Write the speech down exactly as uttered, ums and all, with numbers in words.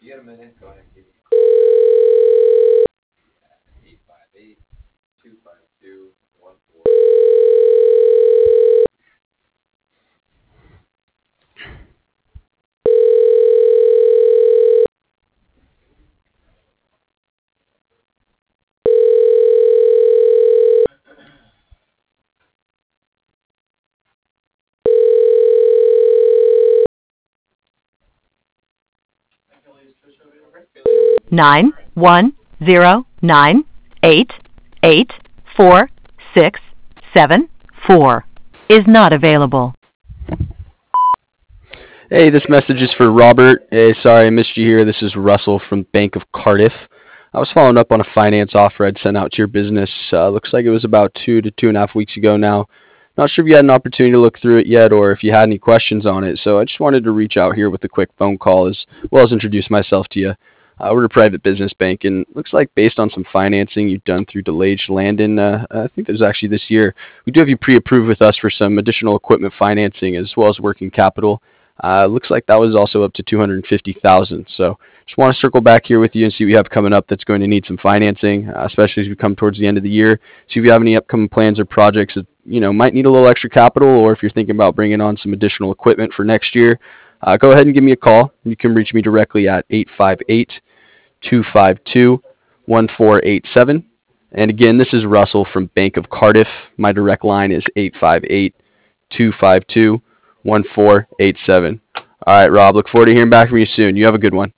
nine one zero nine eight eight four six seven four is not available. Hey, this message is for Robert. Hey, sorry I missed you here. This is Russell from Bank of Cardiff. I was following up on a finance offer I'd sent out to your business. Uh, looks like it was about two to two and a half weeks ago now. Not sure if you had an opportunity to look through it yet or if you had any questions on it, so I just wanted to reach out here with a quick phone call as well as introduce myself to you. Uh, we're a private business bank, and looks like based on some financing you've done through DeLage Landon, uh, I think there's actually this year, we do have you pre-approved with us for some additional equipment financing as well as working capital. Uh, looks like that was also up to two hundred fifty thousand dollars. So just want to circle back here with you and see what you have coming up that's going to need some financing, uh, especially as we come towards the end of the year. See if you have any upcoming plans or projects that you know might need a little extra capital, or if you're thinking about bringing on some additional equipment for next year. Uh, go ahead and give me a call. You can reach me directly at eight five eight, two five two, one four eight seven. And again, this is Russell from Bank of Cardiff. My direct line is eight five eight, two five two, one four eight seven. All right, Rob, look forward to hearing back from you soon. You have a good one.